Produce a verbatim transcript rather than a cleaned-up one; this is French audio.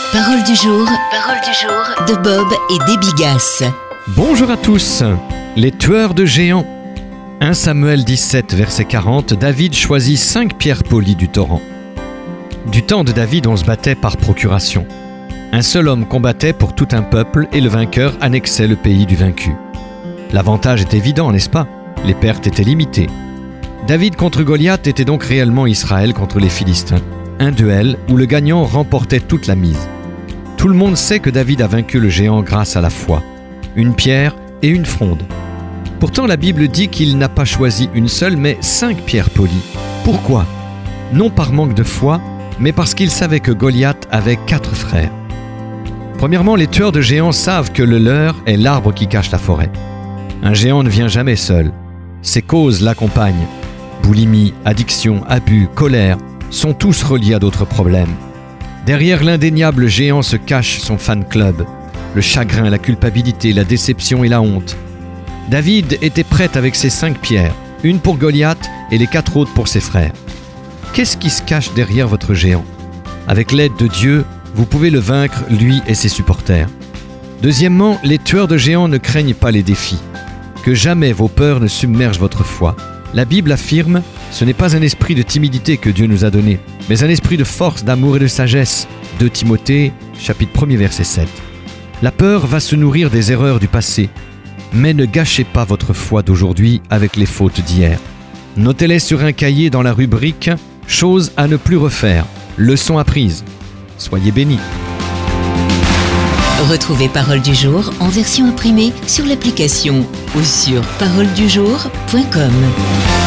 Parole du jour, parole du jour de Bob et des Bigasses. Bonjour à tous, les tueurs de géants. premier Samuel dix-sept, verset quarante, David choisit cinq pierres polies du torrent. Du temps de David, on se battait par procuration. Un seul homme combattait pour tout un peuple et le vainqueur annexait le pays du vaincu. L'avantage est évident, n'est-ce pas? Les pertes étaient limitées. David contre Goliath était donc réellement Israël contre les Philistins. Un duel où le gagnant remportait toute la mise. Tout le monde sait que David a vaincu le géant grâce à la foi. Une pierre et une fronde. Pourtant, la Bible dit qu'il n'a pas choisi une seule, mais cinq pierres polies. Pourquoi? Non par manque de foi, mais parce qu'il savait que Goliath avait quatre frères. Premièrement, les tueurs de géants savent que le leur est l'arbre qui cache la forêt. Un géant ne vient jamais seul. Ses causes l'accompagnent. Boulimie, addiction, abus, colère sont tous reliés à d'autres problèmes. Derrière l'indéniable géant se cache son fan club. Le chagrin, la culpabilité, la déception et la honte. David était prêt avec ses cinq pierres, une pour Goliath et les quatre autres pour ses frères. Qu'est-ce qui se cache derrière votre géant? Avec l'aide de Dieu, vous pouvez le vaincre, lui et ses supporters. Deuxièmement, les tueurs de géants ne craignent pas les défis. Que jamais vos peurs ne submergent votre foi. La Bible affirme, ce n'est pas un esprit de timidité que Dieu nous a donné, mais un esprit de force, d'amour et de sagesse. deux Timothée, chapitre premier, verset sept. La peur va se nourrir des erreurs du passé, mais ne gâchez pas votre foi d'aujourd'hui avec les fautes d'hier. Notez-les sur un cahier dans la rubrique « Choses à ne plus refaire », leçon apprise. Soyez bénis. Retrouvez Parole du jour en version imprimée sur l'application ou sur parole du jour point com.